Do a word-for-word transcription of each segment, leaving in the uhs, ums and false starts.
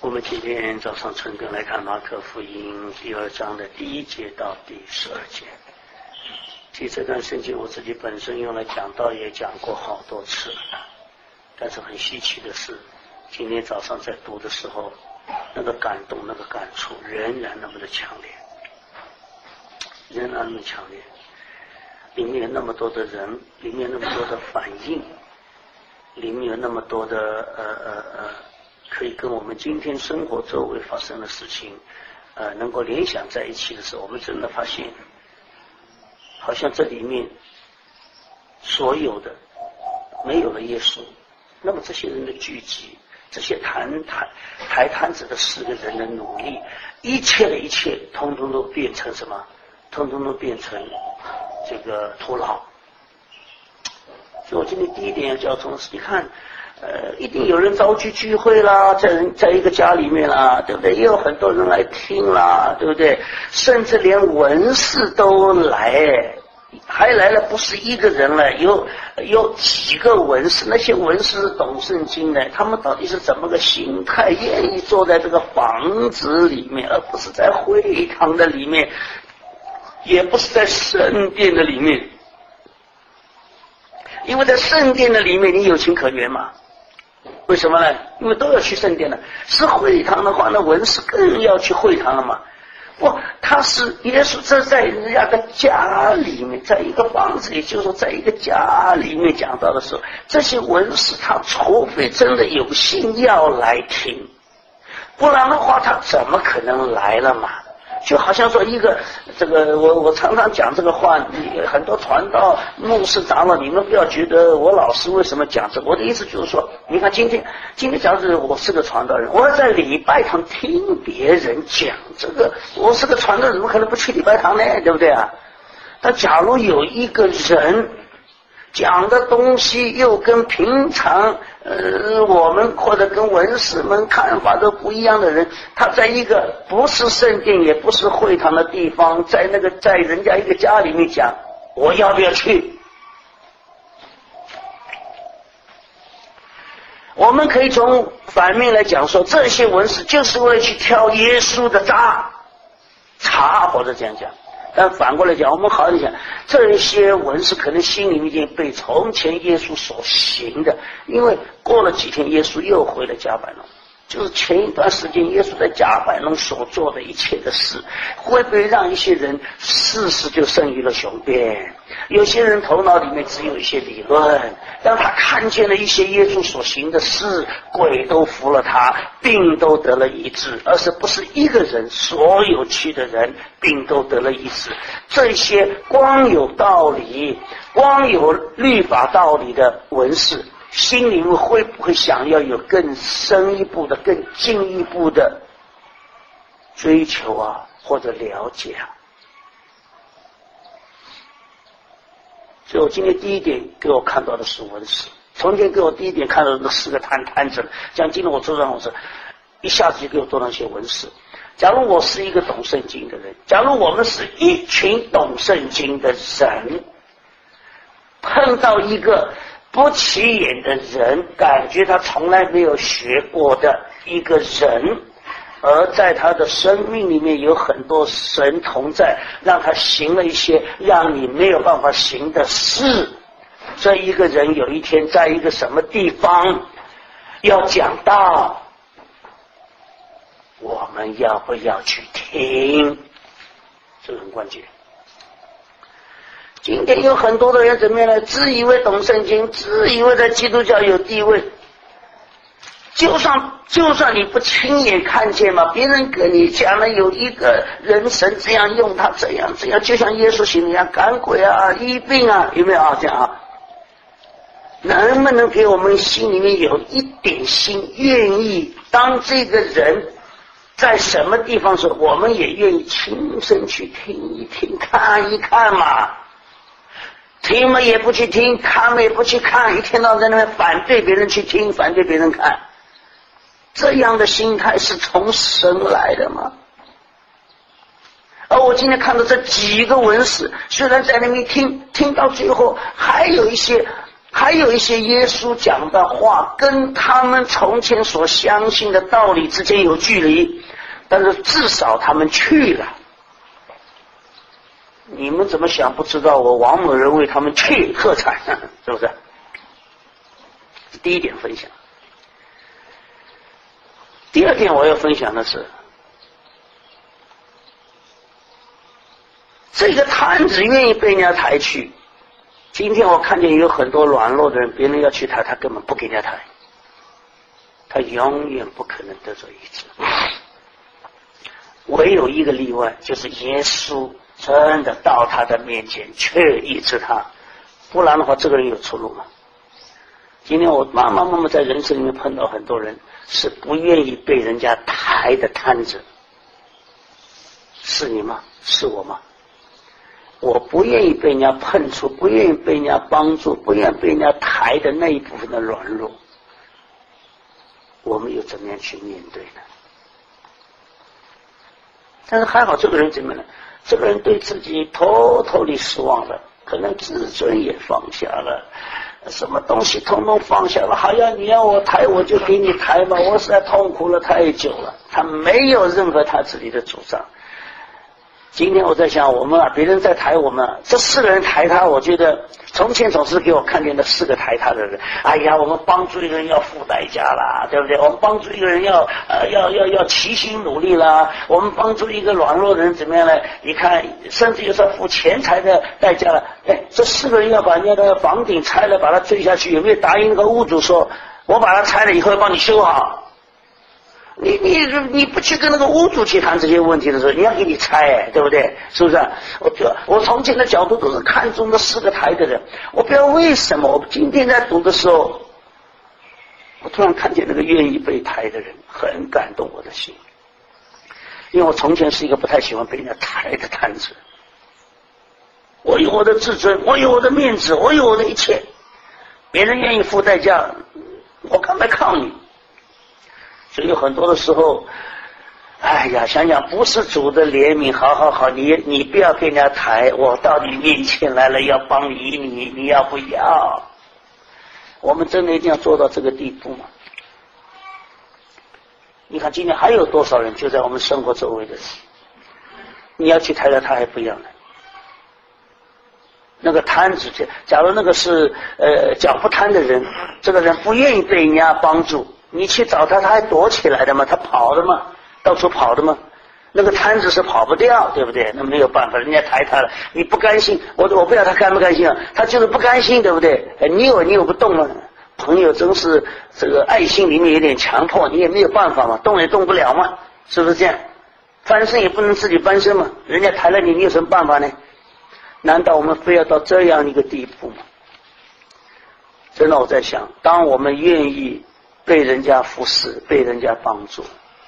我们今天早上晨更来看马可福音第二章的第一节到第十二节。其实这段圣经我自己本身用来讲道也讲过好多次了，但是很稀奇的是，今天早上在读的时候，那个感动、那个感触仍然那么的强烈，仍然那么强烈。里面有那么多的人，里面有那么多的反应，里面有那么多的呃呃呃。可以跟我们今天生活周围发生的事情呃，能够联想在一起的时候，我们真的发现好像这里面所有的没有了耶稣，那么这些人的聚集，这些谈谈抬摊子的四个人的努力，一切的一切通通都变成什么？通通都变成这个徒劳。所以我今天第一点要教同事，你看呃，一定有人召集聚会啦，在人在一个家里面啦，对不对？也有很多人来听啦，对不对？甚至连文士都来，还来了不是一个人了，有有几个文士，那些文士懂圣经的，他们到底是怎么个心态，愿意坐在这个房子里面，而不是在会堂的里面，也不是在圣殿的里面，因为在圣殿的里面你有情可原嘛。为什么呢？因为都要去圣殿了。是会堂的话，那文士更要去会堂了嘛。不，他是耶稣这在人家的家里面，在一个房子里，就是说在一个家里面讲到的时候，这些文士他除非真的有心要来听，不然的话他怎么可能来了嘛？就好像说一个这个我我常常讲这个话，很多传道牧师长老，你们不要觉得我老师为什么讲这个，我的意思就是说，你看今天今天假如我是个传道人，我要在礼拜堂听别人讲这个，我是个传道人，怎么可能不去礼拜堂呢？对不对啊？但假如有一个人讲的东西又跟平常呃我们或者跟文士们看法都不一样的人，他在一个不是圣殿也不是会堂的地方，在那个在人家一个家里面讲，我要不要去？我们可以从反面来讲说，这些文士就是为了去挑耶稣的渣茬，或者这样讲。但反过来讲，我们好像讲，这些文士可能心里面已经被从前耶稣所行的，因为过了几天耶稣又回了迦百农，就是前一段时间耶稣在迦百农所做的一切的事，会不会让一些人事实就胜于了雄辩？有些人头脑里面只有一些理论，当他看见了一些耶稣所行的事，鬼都服了他，病都得了医治，而是不是一个人，所有去的人病都得了医治。这些光有道理光有律法道理的文士，心里面会不会想要有更深一步的更进一步的追求啊，或者了解啊？所以我今天第一点给我看到的是文士，从前给我第一点看到的四个摊摊子，像今天我桌上我是一下子就给我多了一些文士。假如我是一个懂圣经的人，假如我们是一群懂圣经的人，碰到一个不起眼的人，感觉他从来没有学过的一个人，而在他的生命里面有很多神同在，让他行了一些让你没有办法行的事。这一个人有一天在一个什么地方要讲道，我们要不要去听？这个很关键。今天有很多的人怎么样呢？自以为懂圣经，自以为在基督教有地位，就算就算你不亲眼看见嘛，别人跟你讲了有一个人神这样用他这样这样，就像耶稣行一样，赶鬼啊，医病啊，有没有啊？这样啊？能不能给我们心里面有一点心，愿意当这个人在什么地方时，我们也愿意亲身去听一听，看一看嘛？听嘛也不去听，看嘛也不去看，一天到晚在那边反对别人去听，反对别人看，这样的心态是从神来的吗？而我今天看到这几个文士，虽然在那边听，听到最后还有一些还有一些耶稣讲的话跟他们从前所相信的道理之间有距离，但是至少他们去了。你们怎么想不知道？我王某人为他们去喝彩，是不是？第一点分享。第二点我要分享的是，这个摊子愿意被人家抬去。今天我看见有很多软弱的人，别人要去抬，他根本不给人家抬，他永远不可能得着医治。唯有一个例外，就是耶稣真的到他的面前去医治他，不然的话这个人有出路吗？今天我慢慢慢慢在人生里面碰到很多人是不愿意被人家抬的摊子，是你吗？是我吗？我不愿意被人家碰触，不愿意被人家帮助，不愿意被人家抬的那一部分的软弱，我们又怎么样去面对呢？但是还好这个人怎么呢？这个人对自己偷偷地失望了，可能自尊也放下了，什么东西统统放下了，好像你要我抬我就给你抬吧，我实在痛苦了太久了，他没有任何他自己的主张。今天我在想，我们啊，别人在抬我们，这四个人抬他，我觉得从前总是给我看见的四个抬他的人，哎呀，我们帮助一个人要付代价啦，对不对？我们帮助一个人要呃要要要齐心努力啦，我们帮助一个软弱的人怎么样呢？你看，甚至有时候付钱财的代价了。哎，这四个人要把人家的房顶拆了，把它坠下去，有没有答应那个屋主说，我把它拆了以后要帮你修好？你你你不去跟那个屋主去谈这些问题的时候，你要给你拆，对不对？是不是？我就我从前的角度都是看中的四个抬的人，我不知道为什么，我今天在读的时候，我突然看见那个愿意被抬的人，很感动我的心。因为我从前是一个不太喜欢被人家抬的摊子，我有我的自尊，我有我的面子，我有我的一切，别人愿意付代价，我干嘛抗你？所以有很多的时候，哎呀，想想不是主的怜悯，好好好，你你不要跟人家抬，我到你面前来了，要帮你，你你要不要？我们真的一定要做到这个地步吗？你看今天还有多少人就在我们生活周围的人，你要去抬了他还不一样的。那个摊子，假如那个是呃脚不摊的人，这个人不愿意被人家帮助，你去找他，他还躲起来的吗？他跑的吗？到处跑的吗？那个摊子是跑不掉，对不对？那没有办法，人家抬他了，你不甘心，我我不知道他甘不甘心啊，他就是不甘心，对不对？你有你有不动吗？朋友真是这个爱心里面有点强迫，你也没有办法嘛，动也动不了嘛，是不是这样？翻身也不能自己翻身嘛，人家抬了你，你有什么办法呢？难道我们非要到这样一个地步吗？真的，我在想，当我们愿意被人家服侍，被人家帮助，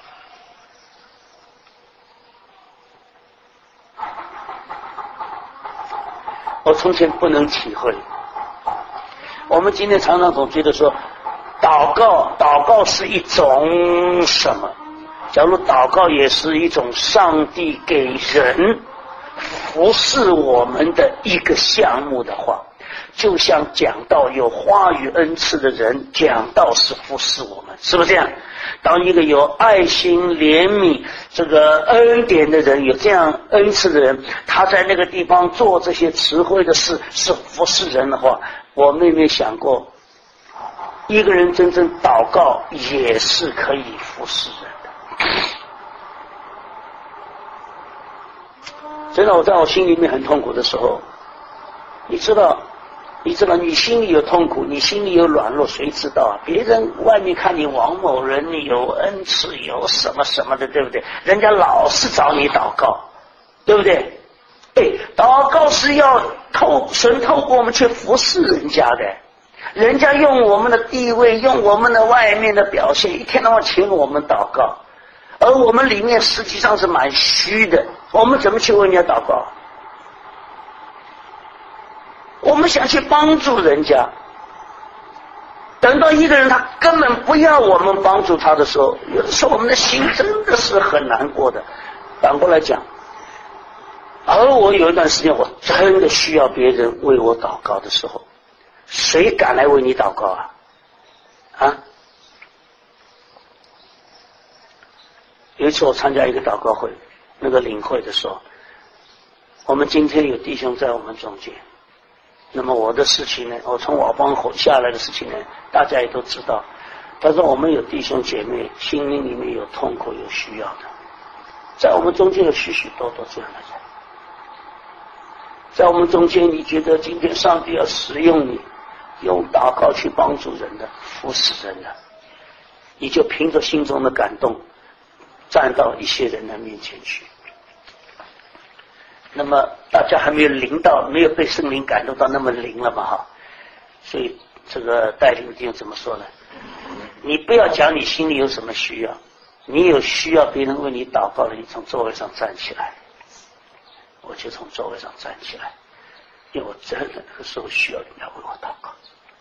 我从前不能体会。我们今天常常总觉得说，祷告，祷告是一种什么？假如祷告也是一种上帝给人服侍我们的一个项目的话，就像讲道有话语恩赐的人，讲道是服侍我们，是不是这样？当一个有爱心怜悯这个恩典的人，有这样恩赐的人，他在那个地方做这些慈惠的事，是服侍人的话，我们有没有想过，一个人真正祷告也是可以服侍人的？真的，我在我心里面很痛苦的时候，你知道你知道你心里有痛苦，你心里有软弱，谁知道啊？别人外面看你王某人，你有恩赐，有什么什么的，对不对？人家老是找你祷告，对不对？哎，祷告是要透神透过我们去服侍人家的，人家用我们的地位，用我们的外面的表现，一天到晚请我们祷告，而我们里面实际上是蛮虚的，我们怎么去为人家祷告？我们想去帮助人家，等到一个人他根本不要我们帮助他的时候，有的时候我们的心真的是很难过的。反过来讲，而我有一段时间我真的需要别人为我祷告的时候， 谁敢来为你祷告啊？啊？有一次我参加一个祷告会，那个领会的时候，我们今天有弟兄在我们中间，那么我的事情呢，我从瓦邦口下来的事情呢，大家也都知道。但是我们有弟兄姐妹，心灵里面有痛苦有需要的，在我们中间有许许多多这样的人，在我们中间你觉得今天上帝要使用你，用祷告去帮助人的，服侍人的，你就凭着心中的感动站到一些人的面前去。那么大家还没有灵到，没有被圣灵感动到那么灵了嘛哈，所以这个带领弟兄怎么说呢？你不要讲你心里有什么需要，你有需要别人为你祷告了，你从座位上站起来。我就从座位上站起来，因为我真的那个时候需要人家为我祷告。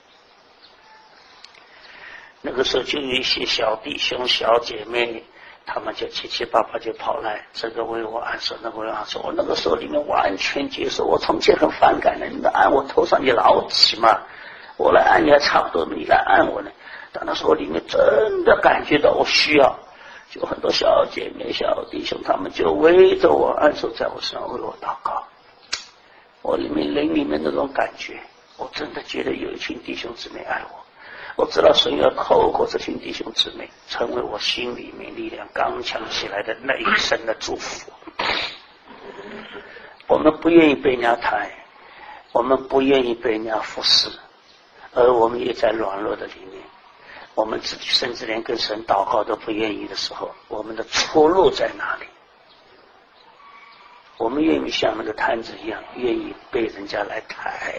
那个时候就有一些小弟兄小姐妹，他们就七七八八就跑来，这个为我按手，那个为我按手。我那个时候里面完全接受，我从前很反感的，你们按我头上你老起嘛，我来按你还差不多，你来按我呢。但那时候里面真的感觉到我需要，就很多小姐妹小弟兄他们就围着我按手在我身上为我祷告。我里面灵里面那种感觉，我真的觉得有一群弟兄姊妹爱我，我知道神要透过这群弟兄姊妹成为我心里面力量刚强起来的那一生的祝福。我们不愿意被人家抬，我们不愿意被人家服侍，而我们也在软弱的里面，我们自己甚至连跟神祷告都不愿意的时候，我们的出路在哪里？我们愿意像那个摊子一样，愿意被人家来抬。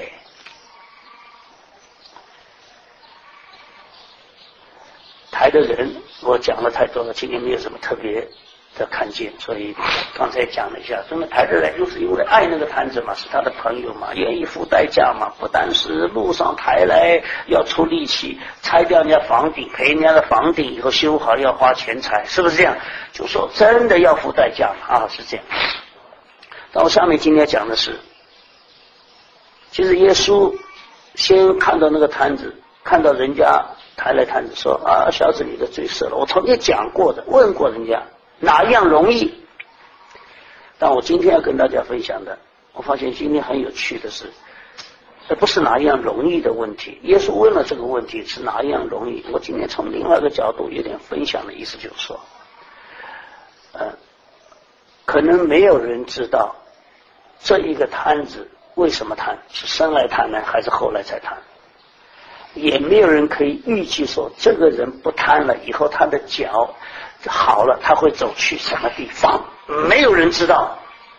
抬的人我讲了太多了，今天没有什么特别的看见，所以刚才讲了一下，真的抬的人就是因为爱那个摊子嘛，是他的朋友嘛，愿意付代价嘛，不但是路上抬来要出力气，拆掉人家房顶，赔人家的房顶以后修好要花钱财，是不是这样？就说真的要付代价嘛，啊，是这样。但我下面今天讲的是，其实耶稣先看到那个摊子，看到人家抬来摊子说啊，小子你的罪赦了。我曾经讲过的，问过人家哪一样容易，但我今天要跟大家分享的，我发现今天很有趣的是，这不是哪一样容易的问题。耶稣问了这个问题是哪一样容易，我今天从另外一个角度有点分享的意思，就是说呃，可能没有人知道这一个摊子为什么摊，是生来摊呢还是后来才摊，也没有人可以预计说这个人不摊了以后他的脚好了他会走去什么地方，没有人知道。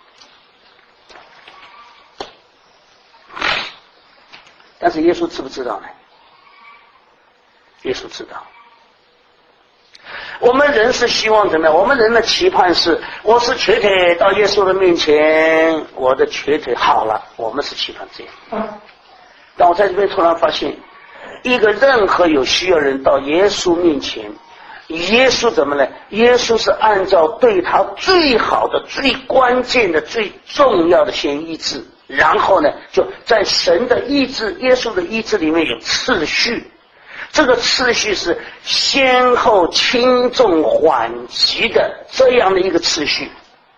但是耶稣知不知道呢？耶稣知道。我们人是希望怎么样？我们人的期盼是，我是瘸腿到耶稣的面前，我的瘸腿好了，我们是期盼这样。但我在这边突然发现，一个任何有需要人到耶稣面前，耶稣怎么呢？耶稣是按照对他最好的、最关键的、最重要的先医治，然后呢，就在神的医治、耶稣的医治里面有次序。这个次序是先后轻重缓急的这样的一个次序。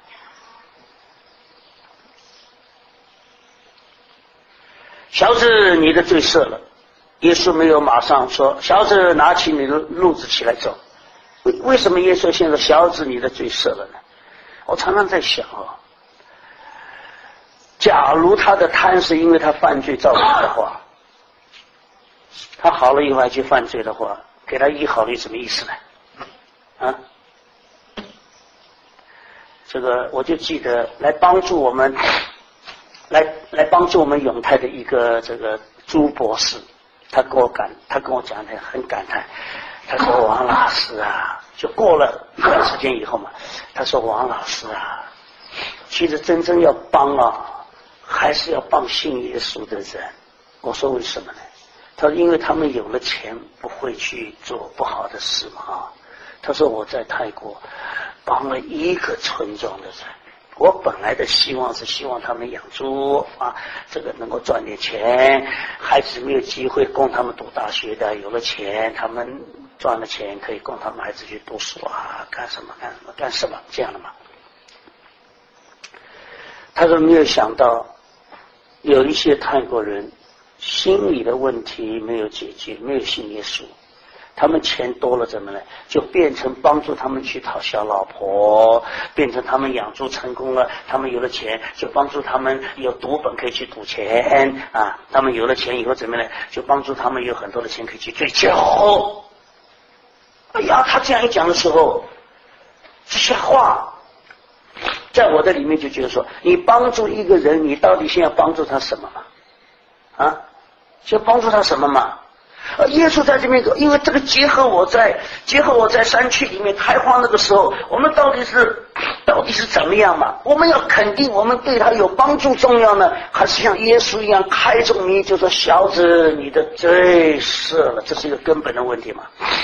小子你的罪赦了，耶稣没有马上说小子拿起你的褥子起来走。为为什么耶稣先说小子你的罪赦了呢？我常常在想哦，假如他的贪是因为他犯罪造成的话，他好了以后还去犯罪的话，给他医好了有什么意思呢？啊，这个我就记得来帮助我们，来来帮助我们永泰的一个这个朱博士，他跟我感，他跟我讲的很感叹，他说王老师啊，就过了一段时间以后嘛，他说王老师啊，其实真正要帮啊，还是要帮信耶稣的人。我说为什么呢？他说因为他们有了钱不会去做不好的事嘛。他说我在泰国帮了一个村庄的人， 我本来的希望是希望他们养猪啊，这个能够赚点钱，孩子没有机会供他们读大学的，有了钱他们赚了钱可以供他们孩子去读书啊，干什么干什么干什么这样的嘛。他说没有想到有一些泰国人心理的问题没有解决，没有信耶稣，他们钱多了怎么呢？就变成帮助他们去讨小老婆，变成他们养猪成功了，他们有了钱就帮助他们有赌本可以去赌钱啊，他们有了钱以后怎么呢？就帮助他们有很多的钱可以去醉酒。哎呀，他这样一讲的时候，这些话在我的里面就觉得说，你帮助一个人，你到底先要帮助他什么嘛？啊，先帮助他什么嘛？呃，耶稣在这边，因为这个结合我在结合我在山区里面开荒那个时候，我们到底是到底是怎么样嘛？我们要肯定我们对他有帮助重要呢，还是像耶稣一样开宗明义就说小子你的罪赦了？这是一个根本的问题嘛。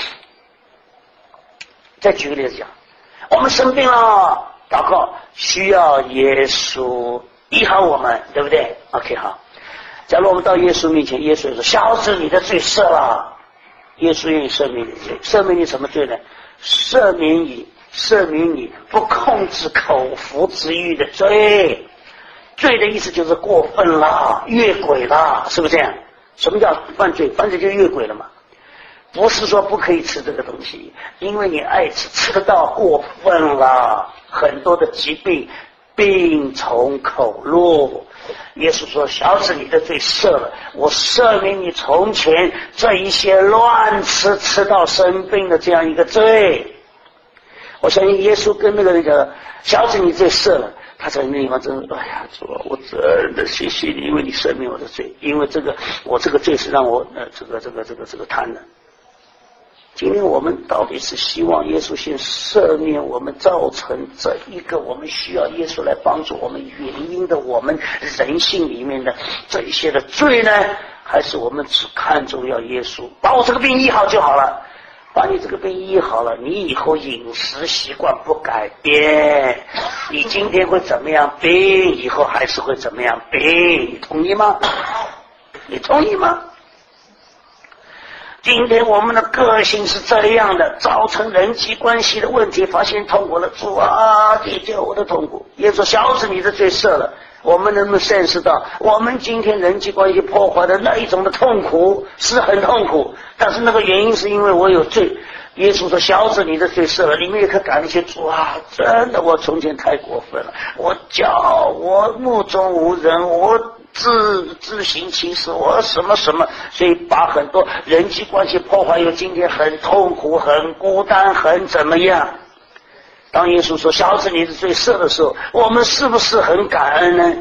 再举个例子讲，我们生病了，祷告需要耶稣医好我们，对不对 ？OK 好。假如我们到耶稣面前，耶稣说小子你的罪赦了，耶稣愿意赦免你的罪，赦免你什么罪呢？赦免你赦免你不控制口腹之欲的罪。罪的意思就是过分了，越轨了，是不是这样？什么叫犯罪？犯罪就越轨了嘛。不是说不可以吃这个东西，因为你爱吃，吃得到过分了，很多的疾病病从口入。耶稣说小子你的罪赦了，我赦免你从前这一些乱吃吃到生病的这样一个罪。我相信耶稣跟那个人讲小子你罪赦了，他在那地方真的哎呀主啊，我真的谢谢你，因为你赦免我的罪，因为这个我这个罪是让我呃这个这个这个这个贪婪。今天我们到底是希望耶稣先赦免我们造成这一个我们需要耶稣来帮助我们原因的我们人性里面的这一些的罪呢，还是我们只看重要耶稣把我这个病医好就好了？把你这个病医好了，你以后饮食习惯不改变，你今天会怎么样病，以后还是会怎么样病，你同意吗？你同意吗？今天我们的个性是这样的，造成人际关系的问题，发现痛苦了，主啊解决我的痛苦。耶稣小子你的罪赦了，我们能不能认识到我们今天人际关系破坏的那一种的痛苦是很痛苦，但是那个原因是因为我有罪。耶稣说小子你的罪赦了，你们也可以感谢主啊，真的我从前太过分了，我骄傲，我目中无人，我自自行其事，我什么什么，所以把很多人际关系破坏，有今天很痛苦很孤单很怎么样。当耶稣说小子你的罪赦的时候，我们是不是很感恩呢？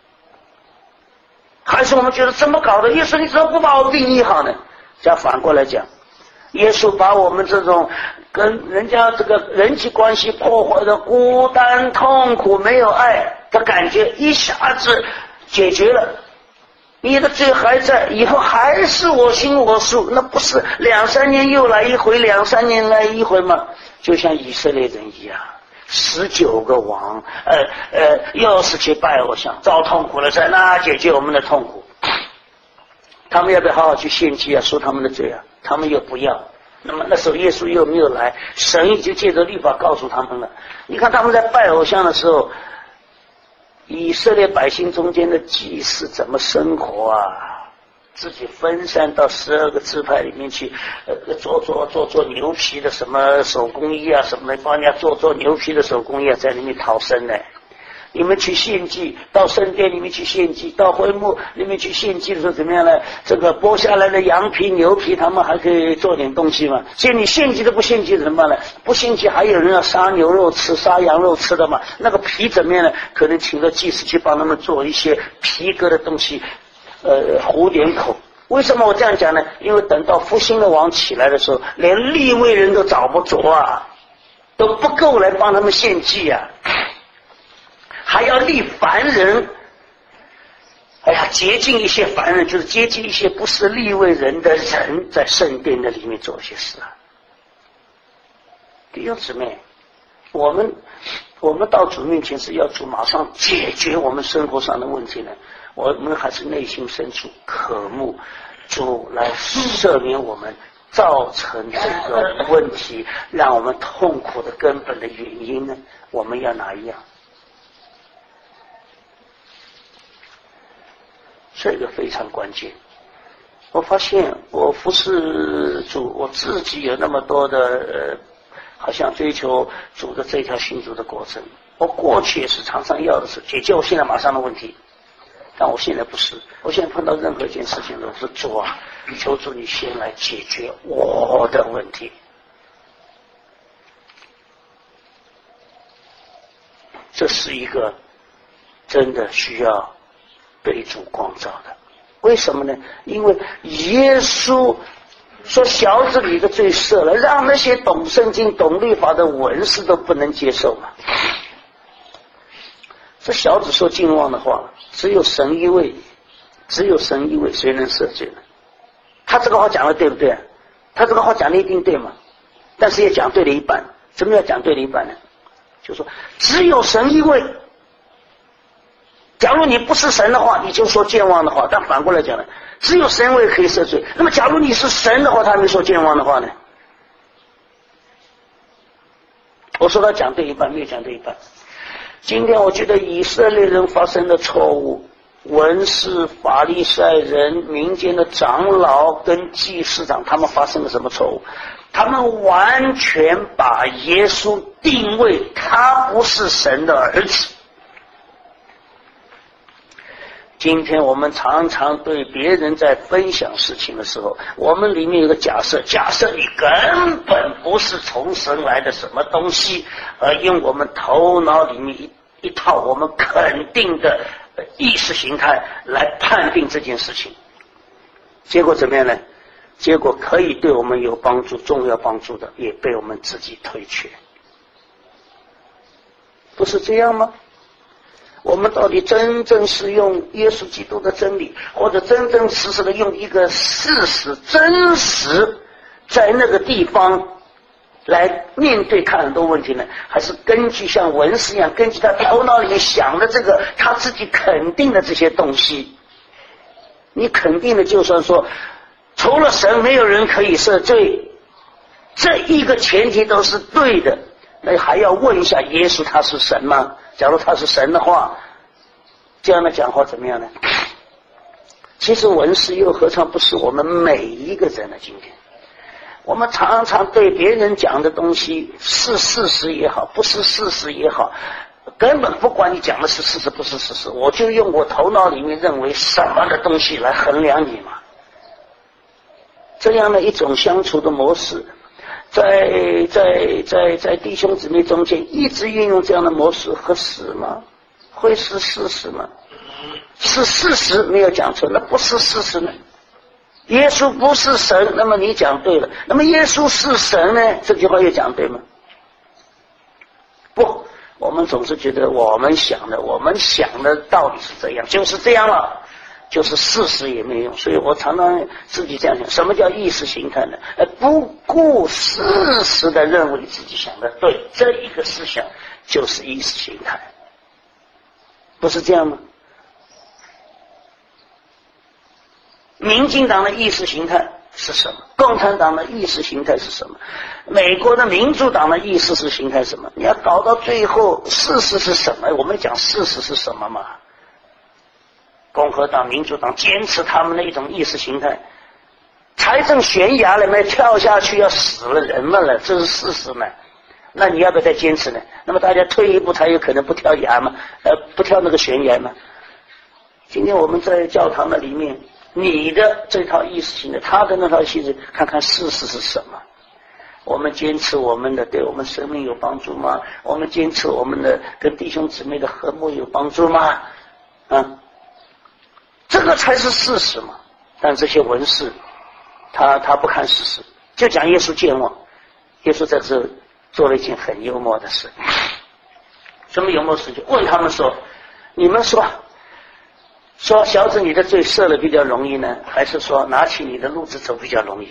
还是我们觉得怎么搞的，耶稣你怎么不把我病医好呢？这样反过来讲，耶稣把我们这种跟人家这个人际关系破坏的孤单痛苦没有爱的感觉一下子解决了，你的罪还在，以后还是我行我素，那不是两三年又来一回，两三年来一回吗？就像以色列人一样，十九个王，呃呃，又是去拜偶像，遭痛苦了，在那解决我们的痛苦。他们要不要好好去献祭啊？赎他们的罪啊？他们又不要。那么那时候耶稣又没有来，神已经借着律法告诉他们了。你看他们在拜偶像的时候，以色列百姓中间的祭司怎么生活啊？自己分散到十二个支派里面去，呃，做做做做牛皮的什么手工艺啊，什么的，帮人家做做牛皮的手工艺啊，在里面逃生呢。你们去献祭，到圣殿里面去献祭，到会幕里面去献祭的时候怎么样呢？这个剥下来的羊皮牛皮他们还可以做点东西嘛。所以你献祭都不献祭怎么办呢？不献祭还有人要杀牛肉吃，杀羊肉吃的嘛。那个皮怎么样呢？可能请个祭司去帮他们做一些皮革的东西，呃，糊点口。为什么我这样讲呢？因为等到复兴的王起来的时候，连利未人都找不着啊，都不够来帮他们献祭啊，还要立凡人。哎呀，接近一些凡人，就是接近一些不是利未人的人，在圣殿的里面做一些事啊。弟兄姊妹， 我们我们到主面前是要主马上解决我们生活上的问题呢，我们还是内心深处渴慕主来赦免我们造成这个问题让我们痛苦的根本的原因呢？我们要哪一样？这个非常关键。我发现我服侍主，我自己有那么多的呃，好像追求主的这条行主的过程。我过去也是常常要的是解决我现在马上的问题，但我现在不是。我现在碰到任何一件事情都是主啊，求主你先来解决我的问题。这是一个真的需要被主光照的。为什么呢？因为耶稣说小子你的罪赦了，让那些懂圣经懂律法的文士都不能接受嘛。这小子说敬望的话，只有神一位，只有神一位，谁能赦罪呢？他这个话讲的对不对？他这个话讲的一定对吗？但是也讲对了一半。怎么要讲对了一半呢？就说只有神一位。假如你不是神的话，你就说健忘的话，但反过来讲呢，只有神位可以赦罪。那么假如你是神的话，他没说健忘的话呢？我说他讲对一半，没有讲对一半。今天我觉得以色列人发生的错误，文士、法利赛人、民间的长老跟祭司长，他们发生了什么错误？他们完全把耶稣定位他不是神的儿子。今天我们常常对别人在分享事情的时候，我们里面有个假设，假设你根本不是从神来的什么东西，而用我们头脑里面一一套我们肯定的意识形态来判定这件事情，结果怎么样呢？结果可以对我们有帮助、重要帮助的，也被我们自己推却，不是这样吗？我们到底真正是用耶稣基督的真理，或者真真实实的用一个事实、真实在那个地方来面对看很多问题呢？还是根据像文士一样，根据他头脑里面想的这个他自己肯定的这些东西？你肯定的就算说除了神没有人可以赦罪，这一个前提都是对的，那还要问一下耶稣他是神吗？假如他是神的话，这样的讲话怎么样呢？其实文士又何尝不是我们每一个人的今天？我们常常对别人讲的东西是事实也好，不是事实也好，根本不管你讲的是事实不是事实，我就用我头脑里面认为什么的东西来衡量你嘛。这样的一种相处的模式，在在在在弟兄姊妹中间一直运用这样的模式合适吗？会是事实吗？是事实没有讲错，那不是事实呢？耶稣不是神，那么你讲对了。那么耶稣是神呢？这句话又讲对吗？不，我们总是觉得我们想的，我们想的道理是这样，就是这样了。就是事实也没用，所以我常常自己这样想，什么叫意识形态呢？不顾事实的认为自己想的对，这一个思想就是意识形态，不是这样吗？民进党的意识形态是什么？共产党的意识形态是什么？美国的民主党的意识形态是什么？你要搞到最后事实是什么？我们讲事实是什么嘛？共和党、民主党坚持他们的一种意识形态，财政悬崖里面跳下去要死了人们了，这是事实嘛？那你要不要再坚持呢？那么大家退一步才有可能不跳崖嘛？呃，不跳那个悬崖嘛？今天我们在教堂的里面，你的这套意识形态，他的那套意识，看看事实是什么？我们坚持我们的对我们生命有帮助吗？我们坚持我们的跟弟兄姊妹的和睦有帮助吗？啊？这个才是事实嘛！但这些文士，他他不看事实，就讲耶稣健忘。耶稣在这做了一件很幽默的事。什么幽默事情？问他们说：“你们说，说小子你的罪赦了比较容易呢，还是说拿起你的路子走比较容易？”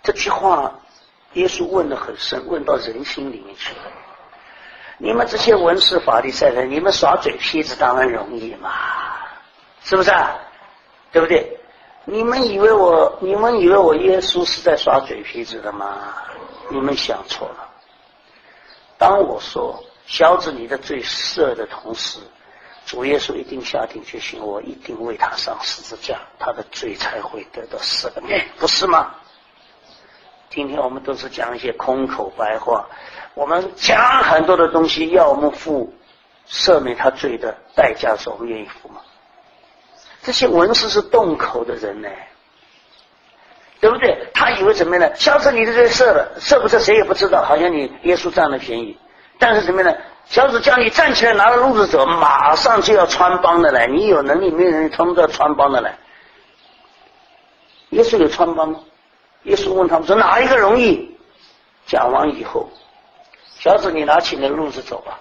这句话耶稣问得很深，问到人心里面去了。你们这些文士法利赛人，你们耍嘴皮子当然容易嘛，是不是啊？对不对？你们以为我你们以为我耶稣是在耍嘴皮子的吗？你们想错了。当我说小子你的罪赦的同时，主耶稣一定下定决心，我一定为他上十字架，他的罪才会得到赦免，不是吗？今天我们都是讲一些空口白话，我们讲很多的东西，要我们付赦免他罪的代价的时候，我们愿意付吗？这些文士是动口的人呢，对不对？他以为怎么样呢？小子你的罪赦了，赦不赦谁也不知道，好像你耶稣占了便宜。但是怎么样呢？小子叫你站起来拿着褥子走，马上就要穿帮的来，你有能力没有能力，他们都要穿帮的来。耶稣有穿帮吗？耶稣问他们说哪一个容易？讲完以后，小子你拿起你的褥子走吧。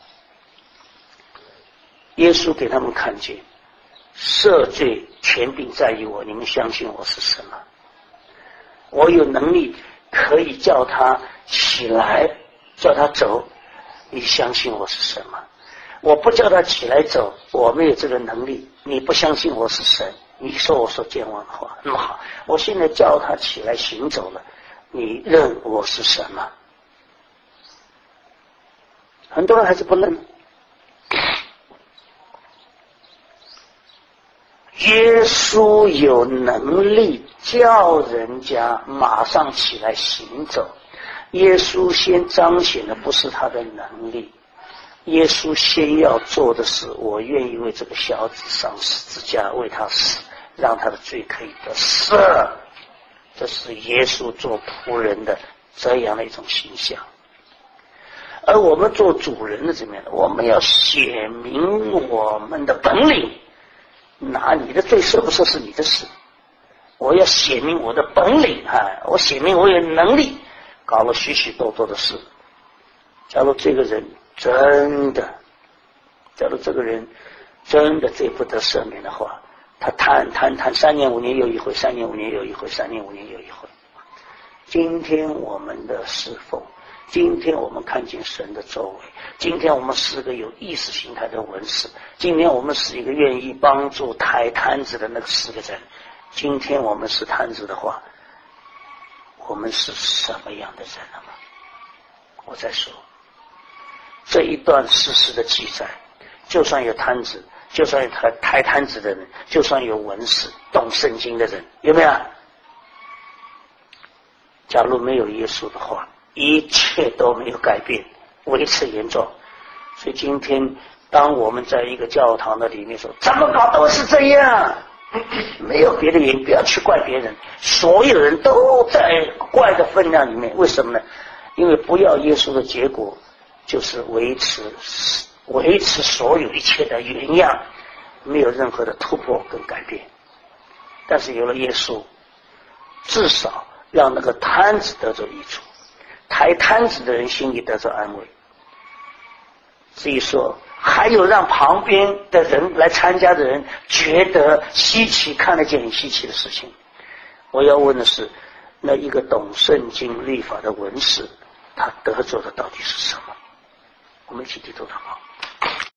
耶稣给他们看见赦罪权柄在于我，你们相信我是什么？我有能力可以叫他起来，叫他走，你相信我是什么？我不叫他起来走，我没有这个能力，你不相信我是神，你说我说健忘的话。那么好，我现在叫他起来行走了，你认我是什么？很多人还是不认。耶稣有能力叫人家马上起来行走，耶稣先彰显的不是他的能力，耶稣先要做的是，我愿意为这个小子上十字架，为他死，让他的罪可以得赦。这是耶稣做仆人的这样的一种形象。而我们做主人的怎么样呢？我们要显明我们的本领。那你的罪赦不赦是你的事，我要显明我的本领啊！我显明我有能力，搞了许许多多的事。假如这个人真的，假如这个人真的罪不得赦免的话，他谈谈谈三年五年又一回，三年五年又一回，三年五年又一回。今天我们的侍奉，今天我们看见神的作为，今天我们是个有意识形态的文士，今天我们是一个愿意帮助抬摊子的那个四个人，今天我们是摊子的话，我们是什么样的人了吗？我再说这一段事实的记载，就算有摊子，就算有抬抬摊子的人，就算有文士懂圣经的人，有没有？假如没有耶稣的话，一切都没有改变，维持原状。所以今天当我们在一个教堂的里面说怎么搞都是这样，没有别的原因，不要去怪别人，所有人都在怪的分量里面。为什么呢？因为不要耶稣的结果就是维持维持所有一切的原样，没有任何的突破跟改变。但是有了耶稣，至少让那个摊子得着益处，抬摊子的人心里得着安慰。至于说还有让旁边的人来参加的人觉得稀奇，看得见很稀奇的事情。我要问的是，那一个懂圣经律法的文士，他得着的到底是什么？我们一起低头祷告。